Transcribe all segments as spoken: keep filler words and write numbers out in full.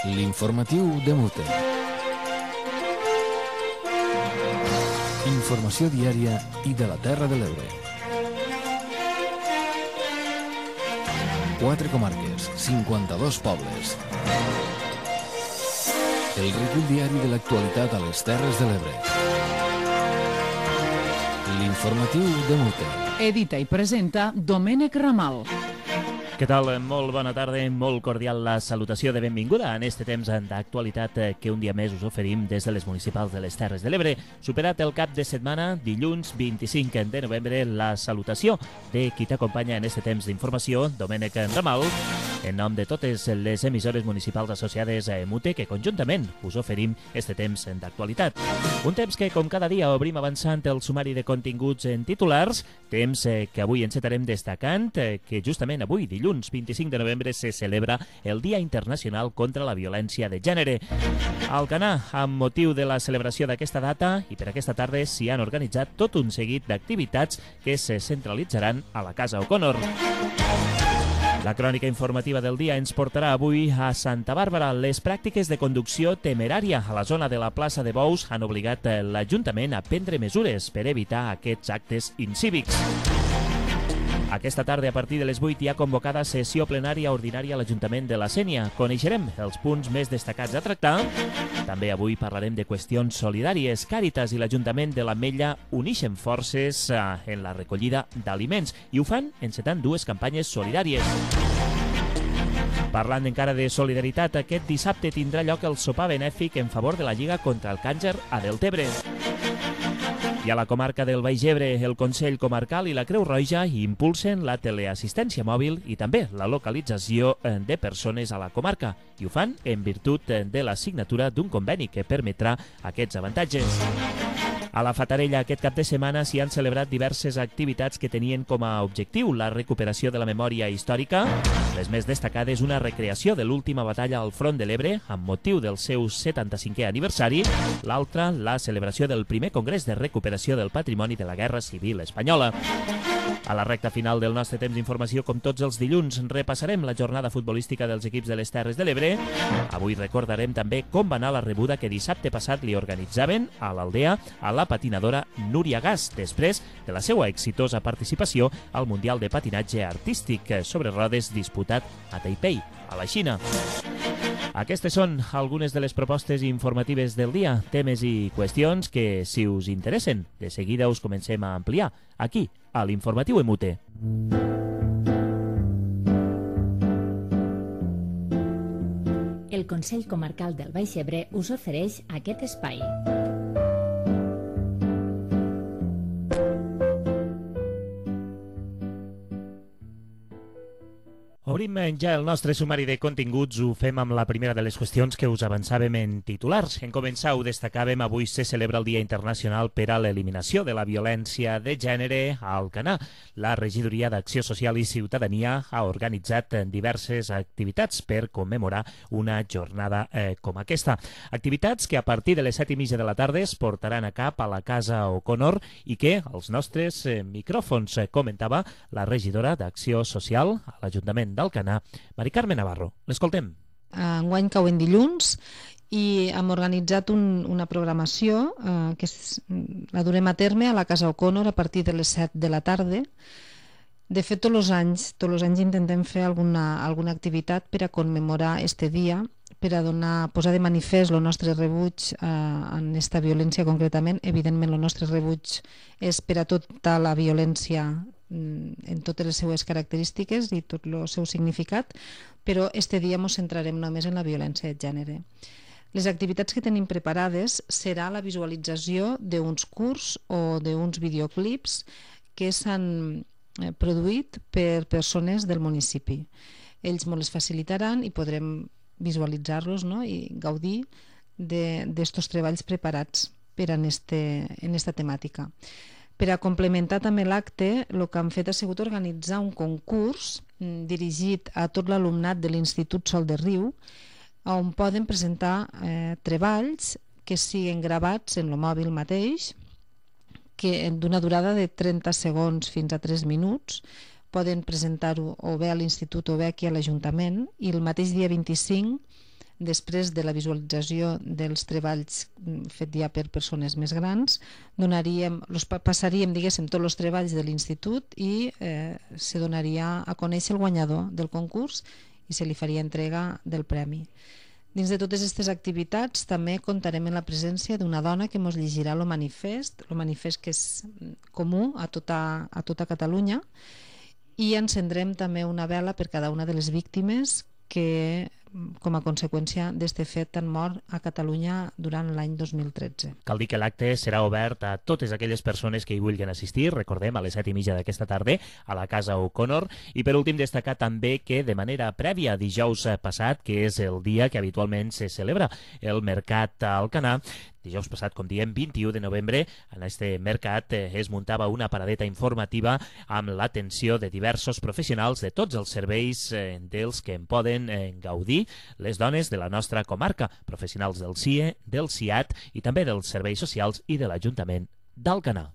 L'informatiu de Mute. Informació diària i de la Terra de l'Ebre. Quatre comarques, cinquanta-dos pobles. El recull diari de l'actualitat a les Terres de l'Ebre. L'informatiu de Mute. Edita i presenta Domènec Ramal. Què tal? Molt bona tarda, molt cordial la salutació de benvinguda en este temps d'actualitat que un dia més us oferim des de les municipals de les Terres de l'Ebre. Superat el cap de setmana, dilluns vint-i-cinc de novembre, la salutació de qui t'acompanya en este temps d'informació, Domènec Ramal, en nom de totes les emissores municipals associades a Mute, que conjuntament us oferim este temps d'actualitat. Un temps que, com cada dia, obrim avançant el sumari de continguts en titulars, temps que avui encetarem destacant que justament avui, dilluns vint-i-cinc de novembre, se celebra el Dia Internacional contra la Violència de Gènere. A Alcanar, amb motiu de la celebració d'aquesta data, i per aquesta tarda s'hi han organitzat tot un seguit d'activitats que se centralitzaran a la Casa O'Connor. La crònica informativa del dia ens portarà avui a Santa Bàrbara. Les pràctiques de conducció temerària a la zona de la plaça de Bous han obligat l'Ajuntament a prendre mesures per evitar aquests actes incívics. Aquesta tarda, a partir de les vuit, hi ha convocada sessió plenària ordinària a l'Ajuntament de la Sénia. Coneixerem els punts més destacats a tractar. També avui parlarem de qüestions solidàries. Càritas i l'Ajuntament de l'Ametlla uneixen forces en la recollida d'aliments i ho fan encetant dues campanyes solidàries. Parlant encara de solidaritat, aquest dissabte tindrà lloc el sopar benèfic en favor de la Lliga contra el Càncer a Deltebre. I a la comarca del Baix Ebre, el Consell Comarcal i la Creu Roja impulsen la teleassistència mòbil i també la localització de persones a la comarca. I ho fan en virtut de la signatura d'un conveni que permetrà aquests avantatges. A la Fatarella aquest cap de setmana s'hi han celebrat diverses activitats que tenien com a objectiu la recuperació de la memòria històrica. Les més destacades, una recreació de l'última batalla al front de l'Ebre amb motiu del seu setanta-cinquè aniversari. L'altra, la celebració del primer Congrés de Recuperació del Patrimoni de la Guerra Civil Espanyola. A la recta final del nostre temps d'informació, com tots els dilluns, repassarem la jornada futbolística dels equips de les Terres de l'Ebre. Avui recordarem també com va anar la rebuda que dissabte passat li organitzaven a l'Aldea a la patinadora Núria Gas, després de la seva exitosa participació al Mundial de Patinatge Artístic sobre rodes disputat a Taipei, a la Xina. Aquestes són algunes de les propostes informatives del dia, temes i qüestions que, si us interessen, de seguida us comencem a ampliar aquí, a l'Informatiu de Mute. El Consell Comarcal del Baix Ebre us ofereix aquest espai. Obrim ja el nostre sumari de continguts, ho fem amb la primera de les qüestions que us avançàvem en titulars. En començar, ho destacàvem, avui se celebra el Dia Internacional per a l'Eliminació de la Violència de Gènere a Alcanar. La Regidoria d'Acció Social i Ciutadania ha organitzat diverses activitats per commemorar una jornada eh, com aquesta. Activitats que a partir de les set i mitja de la tarda es portaran a cap a la Casa O'Connor i que als nostres eh, micròfons eh, comentava la regidora d'Acció Social a l'Ajuntament d'Alcanar, Mari Carme Navarro. L'escoltem. Enguany cauen dilluns i hem organitzat un, una programació eh, que és, la durem a terme a la Casa O'Connor a partir de les set de la tarda. De fet, tots els anys, tots els anys intentem fer alguna, alguna activitat per a commemorar este dia, per a donar, posar de manifest el nostre rebuig eh, en esta violència concretament. Evidentment, el nostre rebuig és per a tota la violència en totes les seues característiques i tot el seu significat, però este dia ens centrarem només en la violència de gènere. Les activitats que tenim preparades serà la visualització d'uns curs o d'uns videoclips que s'han produït per persones del municipi. Ells ens les facilitaran i podrem visualitzar-los, no? I gaudir d'estos treballs preparats per en, este, en esta temàtica. Per a complementar també l'acte, el que han fet ha sigut organitzar un concurs dirigit a tot l'alumnat de l'Institut Sol de Riu, on poden presentar eh, treballs que siguin gravats en el mòbil mateix, que d'una durada de trenta segons fins a tres minuts, poden presentar-ho o bé a l'Institut o bé aquí a l'Ajuntament, i el mateix dia vint-i-cinc després de la visualització dels treballs fet ja per persones més grans, donaríem, los, passaríem, diguéssim, tots els treballs de l'institut i eh, se donaria a conèixer el guanyador del concurs i se li faria entrega del premi. Dins de totes aquestes activitats també comptarem amb la presència d'una dona que ens llegirà el manifest, el manifest que és comú a tota, a tota Catalunya, i encendrem també una vela per cada una de les víctimes que, com a conseqüència d'aquest fet, han mort a Catalunya durant l'any dos mil tretze. Cal dir que l'acte serà obert a totes aquelles persones que hi vulguin assistir, recordem, a les set i mitja d'aquesta tarda a la Casa O'Connor, i per últim destacar també que de manera prèvia dijous passat, que és el dia que habitualment se celebra el Mercat Alcanar, dijous passat, com diem, vint-i-u de novembre, en aquest mercat eh, es muntava una paradeta informativa amb l'atenció de diversos professionals de tots els serveis eh, dels que en poden eh, gaudir les dones de la nostra comarca, professionals del C I E, del C I A T i també dels serveis socials i de l'Ajuntament d'Alcanar.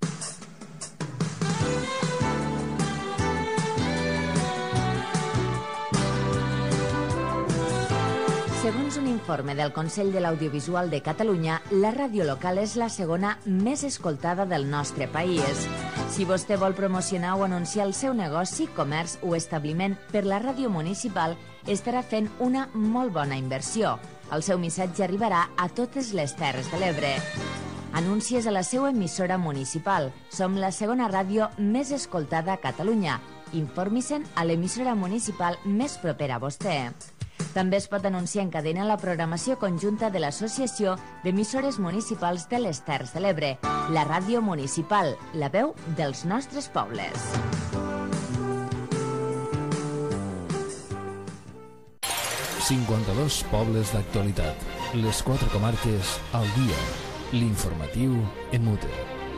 Segons un informe del Consell de l'Audiovisual de Catalunya, la ràdio local és la segona més escoltada del nostre país. Si vostè vol promocionar o anunciar el seu negoci, comerç o establiment per la ràdio municipal, estarà fent una molt bona inversió. El seu missatge arribarà a totes les Terres de l'Ebre. Anuncies a la seva emissora municipal. Som la segona ràdio més escoltada a Catalunya. Informi-se'n a l'emissora municipal més propera a vostè. També es pot anunciar en cadena la programació conjunta de l'Associació d'Emissores Municipals de les Terres de l'Ebre, la ràdio municipal, la veu dels nostres pobles. cinquanta-dos pobles d'actualitat. Les quatre comarques al dia. L'informatiu en Mute.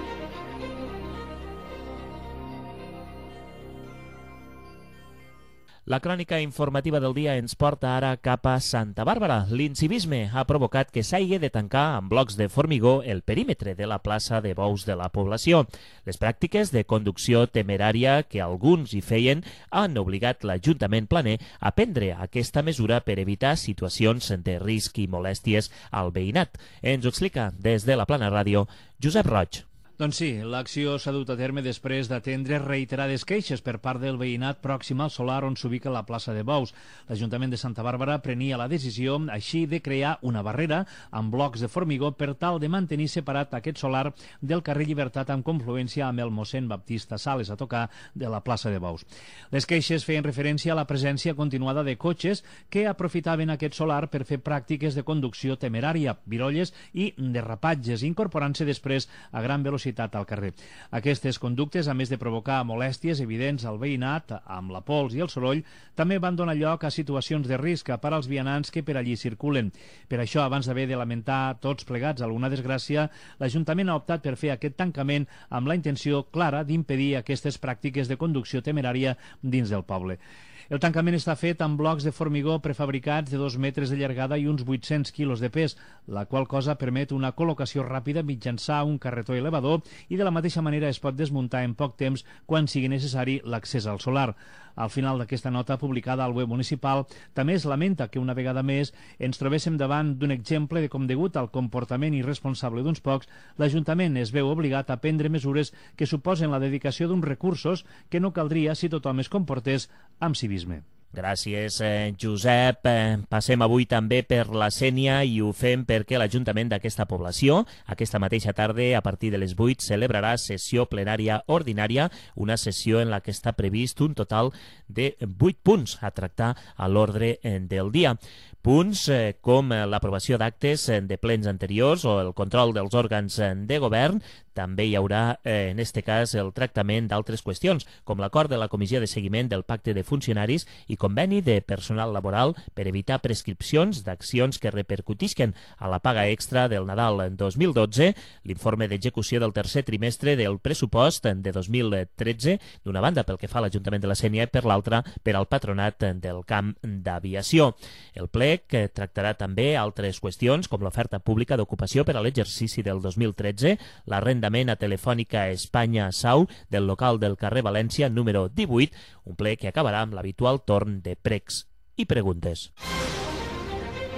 La crònica informativa del dia ens porta ara cap a Santa Bàrbara. L'incivisme ha provocat que s'hagi de tancar amb blocs de formigó el perímetre de la plaça de bous de la població. Les pràctiques de conducció temerària que alguns hi feien han obligat l'Ajuntament planer a prendre aquesta mesura per evitar situacions de risc i molèsties al veïnat. Ens ho explica des de la Plana Ràdio Josep Roig. Doncs sí, l'acció s'ha dut a terme després d'atendre reiterades queixes per part del veïnat pròxim al solar on s'ubica la plaça de Bous. L'Ajuntament de Santa Bàrbara prenia la decisió així de crear una barrera amb blocs de formigó per tal de mantenir separat aquest solar del carrer Llibertat amb confluència amb el mossèn Baptista Sales a tocar de la plaça de Bous. Les queixes feien referència a la presència continuada de cotxes que aprofitaven aquest solar per fer pràctiques de conducció temerària, virolles i derrapatges, incorporant-se després a gran velocitat al carrer. Aquestes conductes, a més de provocar molèsties evidents al veïnat, amb la pols i el soroll, també van donar lloc a situacions de risc per als vianants que per allí circulen. Per això, abans d'haver de lamentar tots plegats alguna desgràcia, l'Ajuntament ha optat per fer aquest tancament amb la intenció clara d'impedir aquestes pràctiques de conducció temerària dins del poble. El tancament està fet amb blocs de formigó prefabricats de dos metres de llargada i uns vuit-cents quilos de pes, la qual cosa permet una col·locació ràpida mitjançant un carretó elevador i de la mateixa manera es pot desmuntar en poc temps quan sigui necessari l'accés al solar. Al final d'aquesta nota publicada al web municipal també es lamenta que una vegada més ens trobéssim davant d'un exemple de com, degut al comportament irresponsable d'uns pocs, l'Ajuntament es veu obligat a prendre mesures que suposen la dedicació d'uns recursos que no caldria si tothom es comportés amb civisme. Gràcies, eh, Josep. Eh, passem avui també per la Sénia i ho fem perquè l'Ajuntament d'aquesta població aquesta mateixa tarda, a partir de les vuit, celebrarà sessió plenària ordinària, una sessió en la que està previst un total de vuit punts a tractar a l'ordre eh, del dia. Punts eh, com l'aprovació d'actes de plens anteriors o el control dels òrgans de govern. També hi haurà, eh, en aquest cas, el tractament d'altres qüestions, com l'acord de la Comissió de Seguiment del Pacte de Funcionaris i conveni de personal laboral per evitar prescripcions d'accions que repercutisquen a la paga extra del Nadal dos mil dotze, l'informe d'execució del tercer trimestre del pressupost de dos mil tretze, d'una banda pel que fa a l'Ajuntament de la Sénia i per l'altra per al Patronat del Camp d'Aviació. El ple que tractarà també altres qüestions com l'oferta pública d'ocupació per a l'exercici del dos mil tretze, l'arrendament a Telefònica Espanya Sau del local del carrer València número divuit, un ple que acabarà amb l'habitual torn de pregs i preguntes.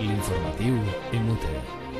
l'informatiu Emute.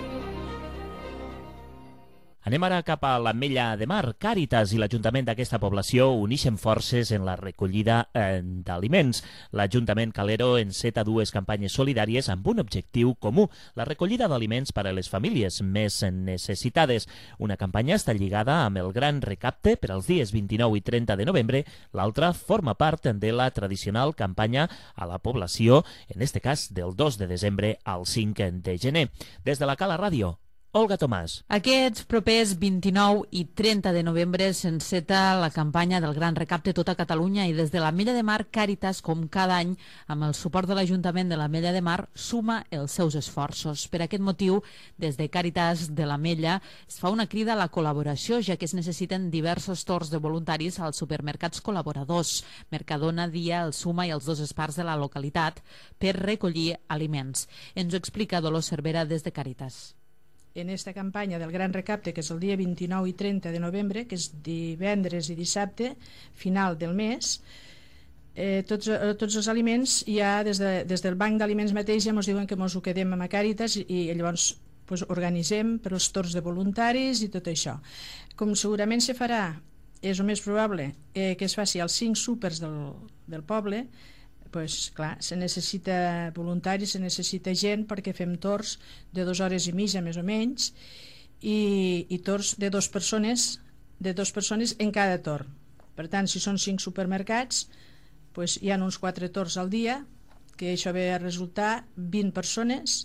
Anem ara cap a l'Ametlla de Mar. Càritas i l'Ajuntament d'aquesta població uneixen forces en la recollida eh, d'aliments. L'Ajuntament Calero enceta dues campanyes solidàries amb un objectiu comú, la recollida d'aliments per a les famílies més necessitades. Una campanya està lligada amb el Gran Recapte per als dies vint-i-nou i trenta de novembre, l'altra forma part de la tradicional campanya a la població, en este cas del dos de desembre al cinc de gener. Des de la Cala Ràdio, Olga Tomàs. Aquests propers vint-i-nou i trenta de novembre s'enceta la campanya del Gran Recapte tot a Catalunya i des de l'Ametlla de Mar, Càritas, com cada any, amb el suport de l'Ajuntament de l'Ametlla de Mar, suma els seus esforços. Per aquest motiu, des de Càritas de l'Ametlla es fa una crida a la col·laboració, ja que es necessiten diversos torns de voluntaris als supermercats col·laboradors, Mercadona, Dia, el Suma i els dos espars de la localitat, per recollir aliments. Ens ho explica Dolors Cervera des de Càritas. En esta campanya del Gran Recapte, que és el dia vint-i-nou i trenta de novembre, que és divendres i dissabte, final del mes, eh, tots, eh, tots els aliments ja des, de, des del banc d'aliments mateix ja ens diuen que ens ho quedem amb a Càritas i, i llavors pues, organitzem per als torns de voluntaris i tot això. Com segurament se farà, és el més probable eh, que es faci als cinc súpers del, del poble, pues, clar, se necessita voluntaris, se necessita gent perquè fem torns de dues hores i mitja més o menys i, i torns de dues persones de dues persones en cada torn. Per tant, si són cinc supermercats, pues, hi ha uns quatre torns al dia, que això ve a resultar vint persones.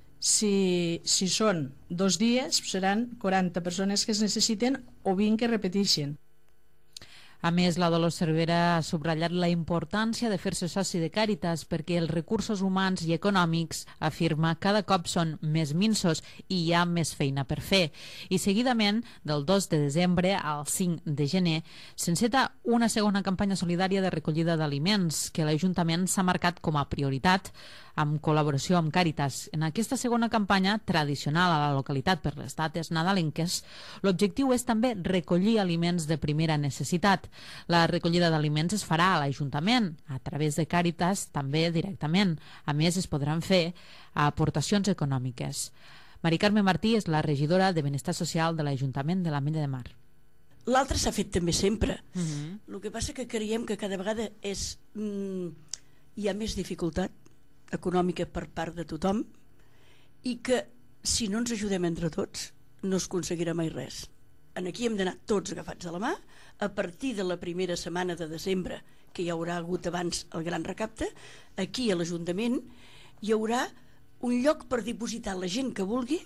Si, si són dos dies, seran quaranta persones que es necessiten o vint que repeteixen. A més, la Dolors Cervera ha subratllat la importància de fer-se soci de Càritas perquè els recursos humans i econòmics, afirma, cada cop són més minsos i hi ha més feina per fer. I seguidament, del dos de desembre al cinc de gener, s'enceta una segona campanya solidària de recollida d'aliments que l'Ajuntament s'ha marcat com a prioritat amb col·laboració amb Càritas. En aquesta segona campanya, tradicional a la localitat per les dates nadalenques, l'objectiu és també recollir aliments de primera necessitat. La recollida d'aliments es farà a l'Ajuntament, a través de Càritas també directament. A més, es podran fer aportacions econòmiques. Mari Carme Martí és la regidora de Benestar Social de l'Ajuntament de l'Ametlla de Mar. L'altre s'ha fet també sempre. Uh -huh. El que passa que creiem que cada vegada és, mm, hi ha més dificultat econòmica per part de tothom i que si no ens ajudem entre tots no es aconseguirà mai res. En aquí hem d'anar tots agafats de la mà. A partir de la primera setmana de desembre, que hi haurà hagut abans el Gran Recapte, aquí a l'Ajuntament hi haurà un lloc per dipositar la gent que vulgui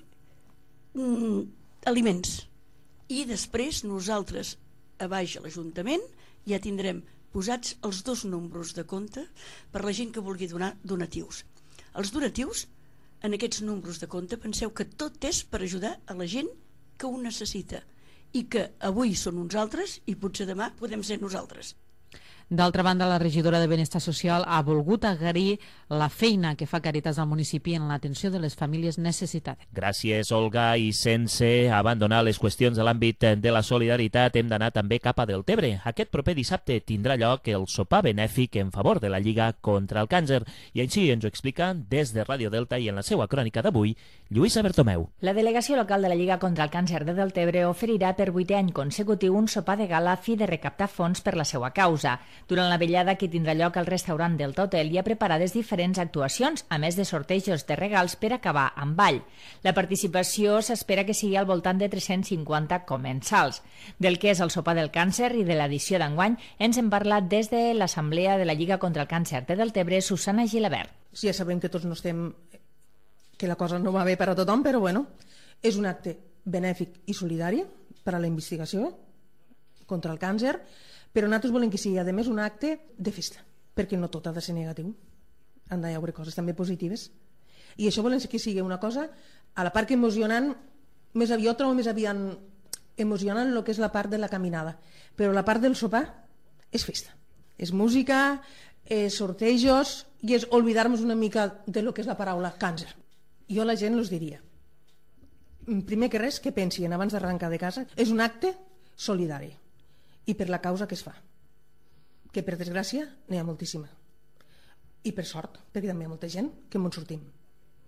mm, aliments. I després nosaltres a baix a l'Ajuntament ja tindrem posats els dos números de compte per la gent que vulgui donar donatius. Els donatius, en aquests números de compte, penseu que tot és per ajudar a la gent que ho necessita i que avui són uns altres i potser demà podem ser nosaltres. D'altra banda, la regidora de Benestar Social ha volgut agrair la feina que fa Càritas al municipi en l'atenció de les famílies necessitades. Gràcies, Olga, i sense abandonar les qüestions de l'àmbit de la solidaritat hem d'anar també cap a Deltebre. Aquest proper dissabte tindrà lloc el sopar benèfic en favor de la Lliga contra el Càncer i així ens ho explica des de Ràdio Delta i en la seva crònica d'avui, Lluïsa Bertomeu. La delegació local de la Lliga contra el Càncer de Deltebre oferirà per vuitè any consecutiu un sopar de gala a fi de recaptar fons per la seva causa. Durant la vetllada que tindrà lloc al restaurant Delta Hotel hi ha preparades diferents actuacions, a més de sortejos de regals per acabar amb ball. La participació s'espera que sigui al voltant de tres-cents cinquanta comensals. Del que és el sopar del càncer i de l'edició d'enguany ens hem parlat des de l'Assemblea de la Lliga contra el Càncer de Deltebre, Susana Gilabert. Ja sabem que tots no estem, que la cosa no va bé per a tothom, però bueno, és un acte benèfic i solidari per a la investigació contra el càncer, però nosaltres volem que sigui, a més, un acte de festa, perquè no tot ha de ser negatiu. Han d'hi haver coses també positives. I això volem que sigui una cosa, a la part que emocionant, més aviat trobo més aviat emocionant el que és la part de la caminada, però la part del sopar és festa. És música, és sortejos i és oblidar-nos una mica de lo que és la paraula càncer. Jo a la gent els diria, primer que res, que pensin abans d'arrencar de casa, és un acte solidari i per la causa que es fa, que per desgràcia n'hi ha moltíssima, i per sort, perquè també hi ha molta gent que m'ho sortim.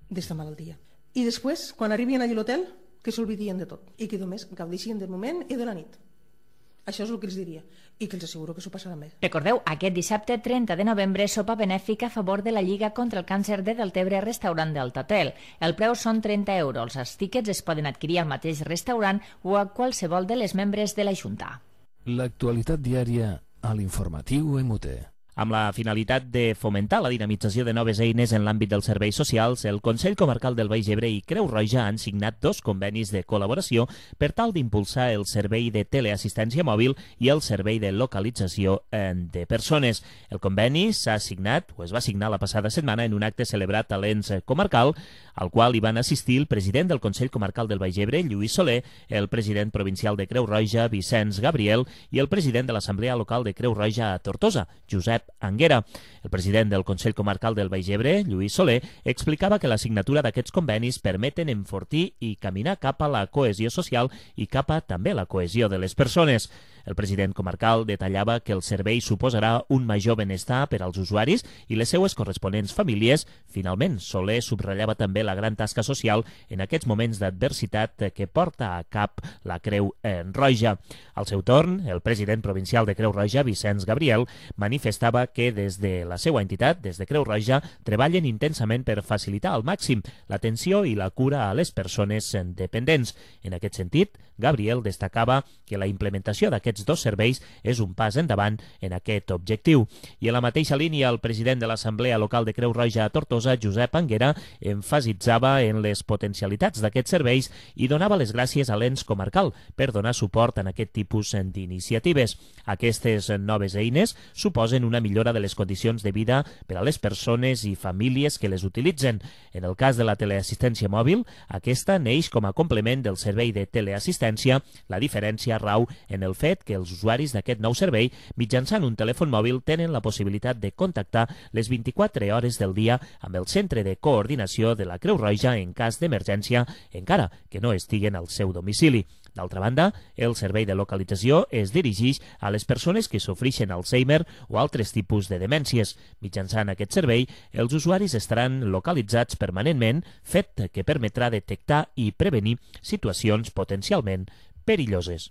d'esta malaltia. I després, quan arribin allà a l'hotel, que s'olvidien de tot i que només gaudeixin del moment i de la nit. Això és el que els diria, i que els asseguro que s'ho passaran bé. Recordeu, aquest dissabte trenta de novembre, sopa benèfica a favor de la Lliga contra el Càncer de Deltebre, restaurant del Totel. El preu són trenta euros. Els tíquets es poden adquirir al mateix restaurant o a qualsevol de les membres de la Junta. L'actualitat diària a l'informatiu M T. Amb la finalitat de fomentar la dinamització de noves eines en l'àmbit dels serveis socials, el Consell Comarcal del Baix Ebre i Creu Roja han signat dos convenis de col·laboració per tal d'impulsar el servei de teleassistència mòbil i el servei de localització de persones. El conveni s'ha signat, o es va signar la passada setmana, en un acte celebrat a l'ens comarcal, al qual hi van assistir el president del Consell Comarcal del Baix Ebre, Lluís Soler, el president provincial de Creu Roja, Vicenç Gabriel, i el president de l'Assemblea Local de Creu Roja a Tortosa, Josep Anguera. El president del Consell Comarcal del Baix Ebre, Lluís Soler, explicava que la signatura d'aquests convenis permeten enfortir i caminar cap a la cohesió social i cap a també la cohesió de les persones. El president comarcal detallava que el servei suposarà un major benestar per als usuaris i les seues corresponents famílies. Finalment, Soler subratllava també la gran tasca social en aquests moments d'adversitat que porta a cap la Creu Roja. Al seu torn, el president provincial de Creu Roja, Vicenç Gabriel, manifestava que des de la seva entitat, des de Creu Roja, treballen intensament per facilitar al màxim l'atenció i la cura a les persones dependents. En aquest sentit, Gabriel destacava que la implementació d'aquests dos serveis és un pas endavant en aquest objectiu. I en la mateixa línia, el president de l'Assemblea Local de Creu Roja a Tortosa, Josep Anguera, emfasitzava en les potencialitats d'aquests serveis i donava les gràcies a l'ens comarcal per donar suport en aquest tipus d'iniciatives. Aquestes noves eines suposen una millora de les condicions de vida per a les persones i famílies que les utilitzen. En el cas de la teleassistència mòbil, aquesta neix com a complement del servei de teleassistència. La diferència rau en el fet que els usuaris d'aquest nou servei, mitjançant un telèfon mòbil, tenen la possibilitat de contactar les vint-i-quatre hores del dia amb el centre de coordinació de la Creu Roja en cas d'emergència, encara que no estiguen al seu domicili. D'altra banda, el servei de localització es dirigeix a les persones que sofreixen Alzheimer o altres tipus de demències. Mitjançant aquest servei, els usuaris estaran localitzats permanentment, fet que permetrà detectar i prevenir situacions potencialment perilloses.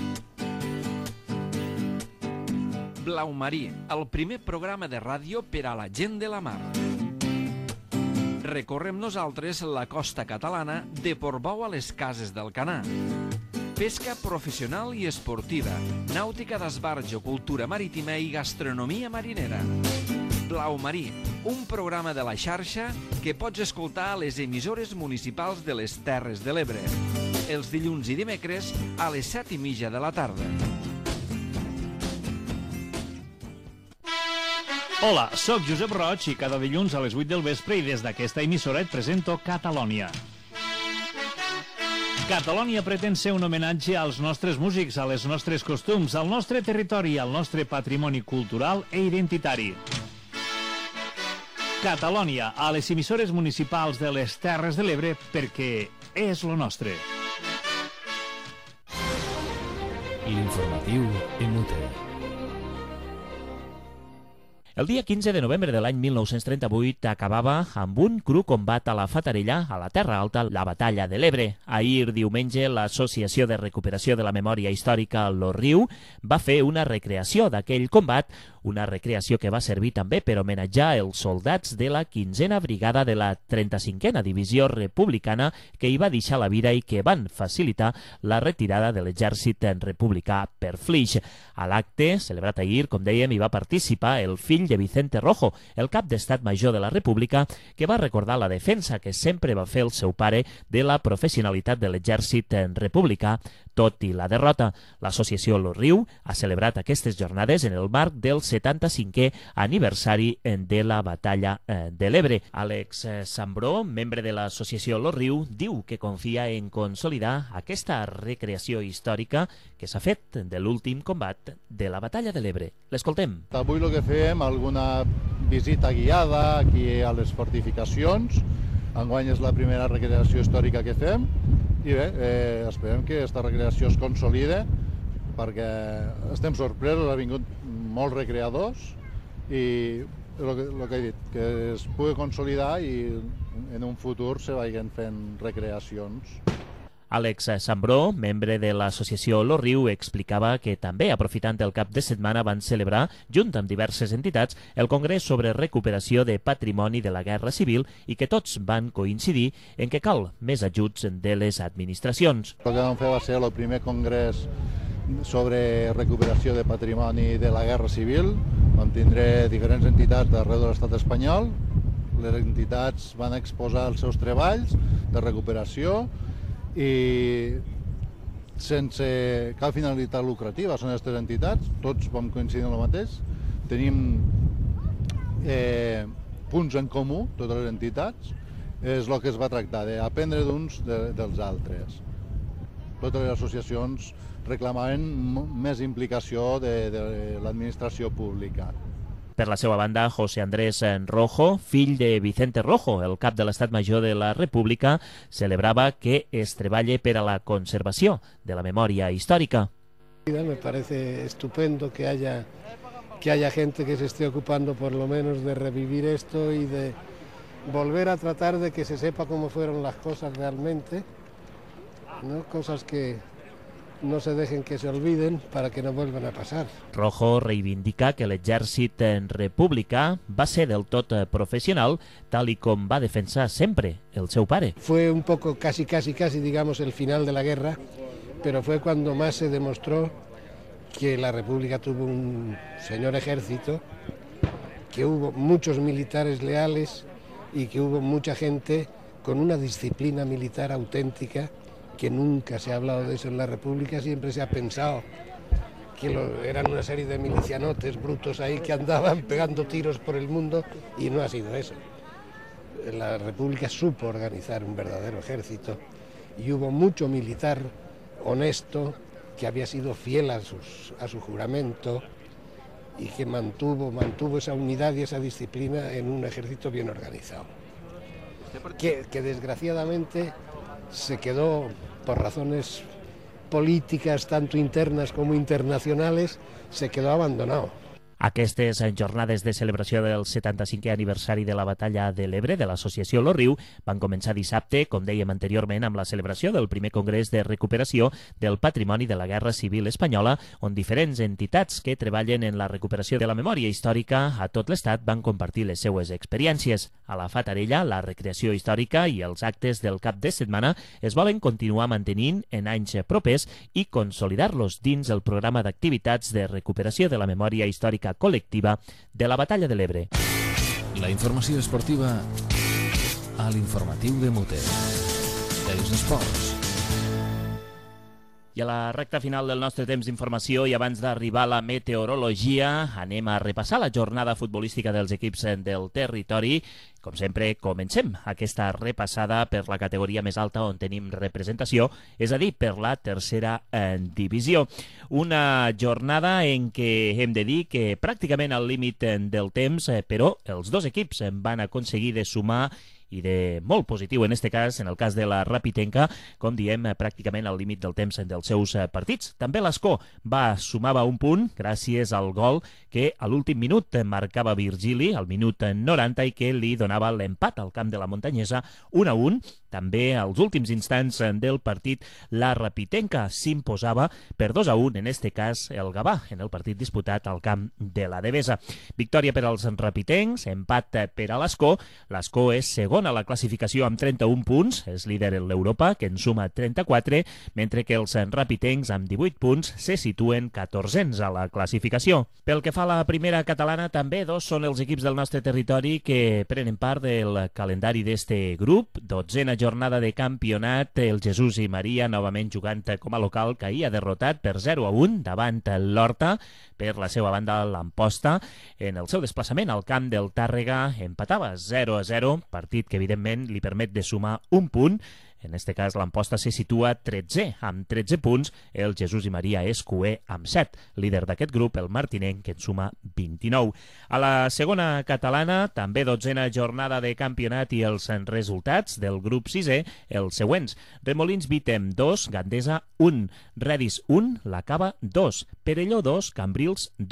Blau Marí, el primer programa de ràdio per a la gent de la mar. Recorrem nosaltres la costa catalana de Portbou a les Cases del Canà. Pesca professional i esportiva, nàutica d'esbarjo, cultura marítima i gastronomia marinera. Blau Marí, un programa de la xarxa que pots escoltar a les emissores municipals de les Terres de l'Ebre. Els dilluns i dimecres a les set i mitja de la tarda. Hola, sóc Josep Roig i cada dilluns a les vuit del vespre i des d'aquesta emissora et presento Catalònia. Catalònia pretén ser un homenatge als nostres músics, a les nostres costums, al nostre territori, al nostre patrimoni cultural e identitari. Catalònia, a les emissores municipals de les Terres de l'Ebre, perquè és lo nostre. L'informatiu M T. El dia quinze de novembre de l'any mil nou-cents trenta-vuit acabava amb un cru combat a la Fatarella, a la Terra Alta, la Batalla de l'Ebre. Ahir, diumenge, l'Associació de Recuperació de la Memòria Històrica Lo Riu va fer una recreació d'aquell combat, una recreació que va servir també per homenatjar els soldats de la quinzena brigada de la trenta-cinquena Divisió Republicana que hi va deixar la vida i que van facilitar la retirada de l'exèrcit republicà per Flix. A l'acte, celebrat ahir, com dèiem, hi va participar el fill de Vicente Rojo, el cap d'Estat Major de la República, que va recordar la defensa que sempre va fer el seu pare de la professionalitat de l'exèrcit republicà, tot i la derrota. L'associació Lo Riu ha celebrat aquestes jornades en el marc del setanta-cinquè aniversari de la Batalla de l'Ebre. Àlex Sambró, membre de l'associació Lo Riu, diu que confia en consolidar aquesta recreació històrica que s'ha fet de l'últim combat de la Batalla de l'Ebre. L'escoltem. Avui el que fem, alguna visita guiada aquí a les fortificacions. Enguany és la primera recreació històrica que fem i bé, eh, esperem que aquesta recreació es consolide perquè estem sorpresos, ha vingut molts recreadors i el que, el que he dit, que es pugui consolidar i en un futur se vagin fent recreacions. Àlex Sambró, membre de l'associació Lo Riu, explicava que també, aprofitant el cap de setmana, van celebrar, junt amb diverses entitats, el Congrés sobre Recuperació de Patrimoni de la Guerra Civil i que tots van coincidir en que cal més ajuts de les administracions. El que vam fer va ser el primer congrés sobre recuperació de patrimoni de la Guerra Civil. Vam tindre diferents entitats d'arreu de l'estat espanyol. Les entitats van exposar els seus treballs de recuperació i sense cap finalitat lucrativa són aquestes entitats, tots vam coincidir en el mateix, tenim eh, punts en comú, totes les entitats, és el que es va tractar, d'aprendre d'uns de, dels altres. Totes les associacions reclamaven més implicació de, de l'administració pública. Per la seva banda, José Andrés Rojo, fill de Vicente Rojo, el cap de l'Estat Major de la República, celebrava que es treballe per a la conservació de la memòria històrica. Me parece estupendo que haya, que haya gente que se esté ocupando por lo menos de revivir esto y de volver a tratar de que se sepa cómo fueron las cosas realmente, ¿no? Cosas que no se dejen que se olviden para que no vuelvan a pasar. Rojo reivindica que l'exèrcit republicà va ser del tot professional, tal y com va defensar sempre el seu pare. Fue un poco, casi, casi, casi, digamos, el final de la guerra, pero fue cuando más se demostró que la República tuvo un señor ejército, que hubo muchos militares leales y que hubo mucha gente con una disciplina militar auténtica, que nunca se ha hablado de eso en la República, siempre se ha pensado que lo, eran una serie de milicianotes brutos ahí que andaban pegando tiros por el mundo, y no ha sido eso. La República supo organizar un verdadero ejército y hubo mucho militar honesto que había sido fiel a, sus, a su juramento y que mantuvo, mantuvo esa unidad y esa disciplina en un ejército bien organizado. Que, que desgraciadamente se quedó, por razones políticas tanto internas como internacionales, se quedó abandonado. Aquestes jornades de celebració del setanta-cinquè aniversari de la Batalla de l'Ebre de l'associació Lo Riu van començar dissabte, com dèiem anteriorment, amb la celebració del primer Congrés de Recuperació del Patrimoni de la Guerra Civil Espanyola, on diferents entitats que treballen en la recuperació de la memòria històrica a tot l'Estat van compartir les seues experiències. A la Fatarella, la recreació històrica i els actes del cap de setmana es volen continuar mantenint en anys propers i consolidar-los dins el programa d'activitats de recuperació de la memòria històrica col·lectiva de la Batalla de l'Ebre. La informació esportiva a l'informatiu de Mute. Els esports. I a la recta final del nostre temps d'informació i abans d'arribar a la meteorologia, anem a repassar la jornada futbolística dels equips del territori. Com sempre, comencem aquesta repassada per la categoria més alta on tenim representació, és a dir, per la tercera eh, divisió. Una jornada en què hem de dir que pràcticament al límit del temps, eh, però els dos equips van aconseguir de sumar i de molt positiu, en este cas, en el cas de la Rapitenca, com diem, pràcticament al límit del temps dels seus partits. També l'Escó va sumava un punt gràcies al gol que a l'últim minut marcava Virgili, al minut noranta, i que li donava l'empat al camp de la Muntanyesa, un a un. També als últims instants del partit la Rapitenca s'imposava per dos a un, en este cas el Gavà, en el partit disputat al camp de la Devesa. Victòria per als rapitencs, empat per a l'Escó. L'Escó és segon a la classificació amb trenta-un punts, és líder en l'Europa, que en suma trenta-quatre, mentre que els rapitencs amb divuit punts se situen catorzens a la classificació. Pel que fa a la primera catalana, també dos són els equips del nostre territori que prenen part del calendari d'este grup. Dotzena jornada de campionat, el Jesús i Maria novament jugant com a local, caïa derrotat per zero a un davant l'Horta. Per la seva banda, l'Amposta, en el seu desplaçament al camp del Tàrrega, empatava zero a zero, partit que evidentment li permet de sumar un punt. En este cas, l'Amposta se situa tretzè amb tretze punts, el Jesús i Maria és cuer amb set. Líder d'aquest grup, el martinenc, que en suma vint-i-nou. A la segona catalana, també dotzena jornada de campionat i els resultats del grup sisè, els següents. Remolins Vitem dos, Gandesa un, Redis un, La Cava dos, Perelló dos, Cambrils dos,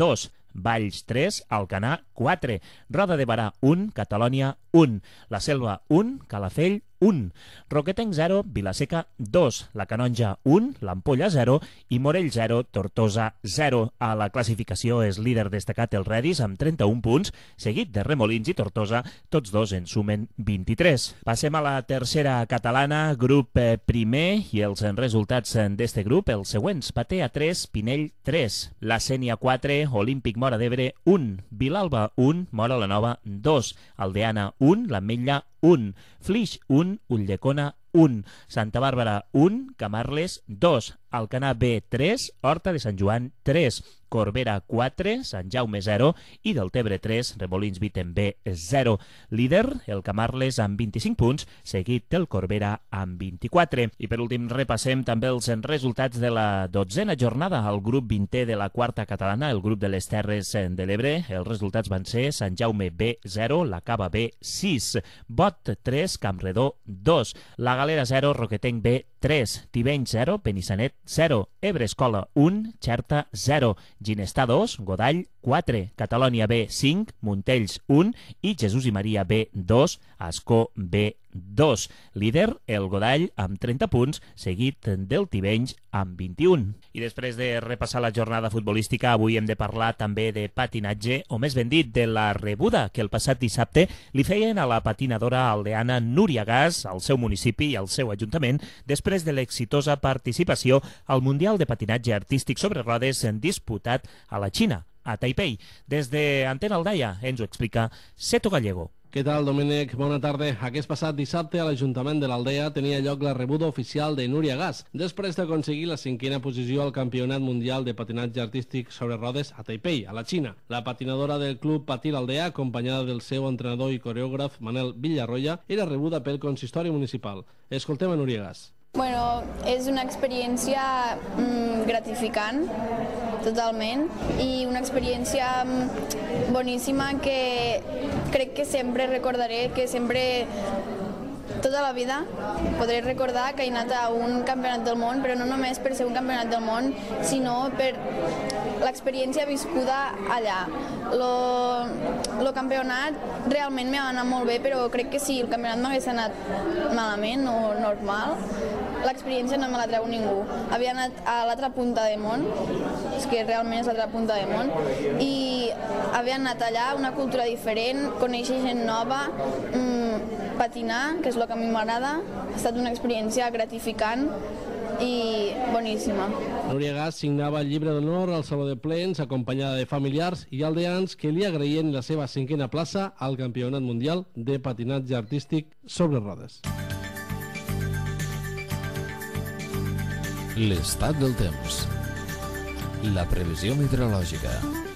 Valls tres, Alcanar quatre, Roda de Barà un, Catalònia un, La Selva un, Calafell un, Roquetenc zero, Vilaseca dos, La Canonja un, l'Ampolla zero i Morell zero, Tortosa zero. A la classificació és líder destacat el Redis amb trenta-un punts, seguit de Remolins i Tortosa, tots dos en sumen vint-i-tres. Passem a la tercera catalana, grup primer, i els resultats d'este grup, els següents: Batea tres, Pinell tres, La Sénia quatre, Olímpic Móra d'Ebre un, Vilalba un, Móra la Nova dos, Aldeana un, l'Ametlla un, Flix un, Ulldecona un, Santa Bàrbara un, Camarles dos, Alcanar B tres, Horta de Sant Joan tres, Corbera quatre, Sant Jaume zero i Deltebre tres, Remolins Viten B zero. Líder, el Camarles amb vint-i-cinc punts, seguit del Corbera amb vint-i-quatre. I per últim repassem també els resultats de la dotzena jornada al grup vintè de la quarta catalana, el grup de les Terres de l'Ebre. Els resultats van ser Sant Jaume B zero, la Cava B sis, Bot tres, Campredó dos, la Galera zero, Roquetenc B tres, Tivenys zero, Penissanet zero, Ebre Escola un, Xerta zero, Ginestar dos, Godall quatre, Catalònia B cinc, Montells un i Jesús i Maria B dos, Ascó B dos. Líder, el Godall amb trenta punts, seguit del Tivenys amb vint-i-un. I després de repassar la jornada futbolística, avui hem de parlar també de patinatge, o més ben dit, de la rebuda que el passat dissabte li feien a la patinadora aldeana Núria Gas, al seu municipi i al seu ajuntament, després de l'exitosa participació al Mundial de Patinatge Artístic sobre Rodes disputat a la Xina, a Taipei. Des de Antena Aldaia ens ho explica Seto Gallego. Què tal, Domènec? Bona tarda. Aquest passat dissabte a l'Ajuntament de l'Aldea tenia lloc la rebuda oficial de Núria Gas, després d'aconseguir la cinquena posició al Campionat Mundial de Patinatge Artístic sobre Rodes a Taipei, a la Xina. La patinadora del club Patir Aldea, acompanyada del seu entrenador i coreògraf Manel Villarroya, era rebuda pel consistori municipal. Escoltem a Núria Gas. Bueno, és una experiència mm, gratificant, totalment, i una experiència mm, boníssima que crec que sempre recordaré, que sempre, tota la vida, podré recordar que he anat a un campionat del món, però no només per ser un campionat del món, sinó per l'experiència viscuda allà. Lo, lo campionat realment m'ha anat molt bé, però crec que si el campionat m'hagués anat malament o normal, l'experiència no me la treu ningú. Havia anat a l'altra punta del món, és que realment és l'altra punta del món, i havia anat allà, una cultura diferent, conèixer gent nova, mmm, patinar, que és el que a mi m'agrada. Ha estat una experiència gratificant i boníssima. Núria Gas signava el llibre d'honor al Saló de Plens, acompanyada de familiars i aldeans que li agraïen la seva cinquena plaça al Campionat Mundial de Patinatge Artístic sobre Rodes. L'estat del temps. La previsió meteorològica.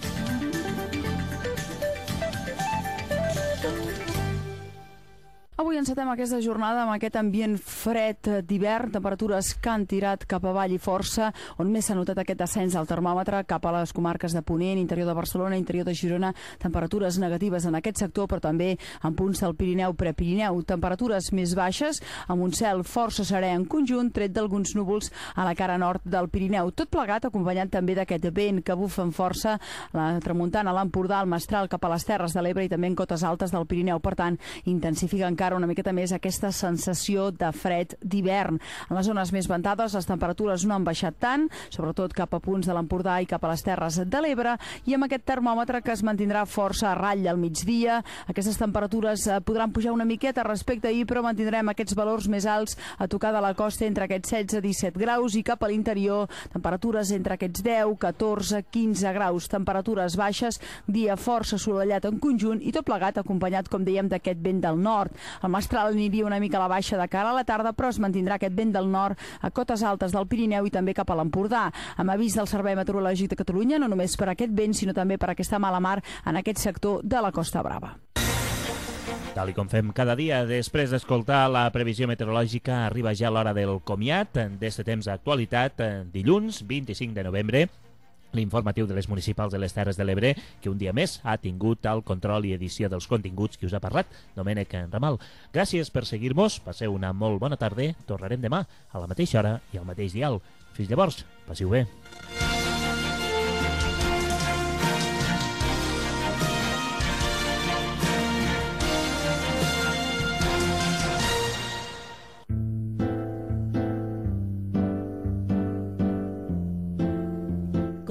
Avui encetem aquesta jornada amb aquest ambient fred d'hivern, temperatures que han tirat cap avall i força, on més s'ha notat aquest ascens al termòmetre cap a les comarques de Ponent, interior de Barcelona, interior de Girona, temperatures negatives en aquest sector, però també en punts del Pirineu, Prepirineu, temperatures més baixes, amb un cel força serè en conjunt, tret d'alguns núvols a la cara nord del Pirineu. Tot plegat acompanyat també d'aquest vent que bufa amb força la tramuntana, l'Empordà, el Mestral cap a les Terres de l'Ebre i també en cotes altes del Pirineu. Per tant, intensifica encara una miqueta més aquesta sensació de fred d'hivern. En les zones més ventades les temperatures no han baixat tant, sobretot cap a punts de l'Empordà i cap a les Terres de l'Ebre, i amb aquest termòmetre que es mantindrà força a ratlla al migdia. Aquestes temperatures podran pujar una miqueta respecte a ahir, però mantindrem aquests valors més alts a tocar de la costa entre aquests setze a disset graus i cap a l'interior temperatures entre aquests deu, catorze, quinze graus. Temperatures baixes, dia força assolellat en conjunt i tot plegat acompanyat, com dèiem, d'aquest vent del nord. El Mestral aniria una mica a la baixa de cara a la tarda, però es mantindrà aquest vent del nord a cotes altes del Pirineu i també cap a l'Empordà. Amb avís del Servei Meteorològic de Catalunya, no només per aquest vent, sinó també per aquesta mala mar en aquest sector de la Costa Brava. Tal i com fem cada dia, després d'escoltar la previsió meteorològica, arriba ja l'hora del comiat d'este temps d'actualitat, dilluns vint-i-cinc de novembre, l'informatiu de les municipals de les Terres de l'Ebre, que un dia més ha tingut el control i edició dels continguts que us ha parlat Domènec Ramal. Gràcies per seguir-nos, passeu una molt bona tarda, tornarem demà a la mateixa hora i al mateix dial. Fins llavors, passiu bé.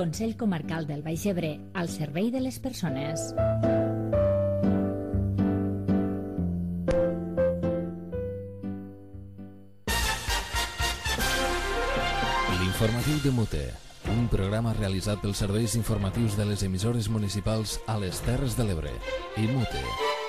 Consell Comarcal del Baix Ebre, al servei de les persones. L'informatiu de Mute, un programa realitzat pels serveis informatius de les emissores municipals a les Terres de l'Ebre i Mute.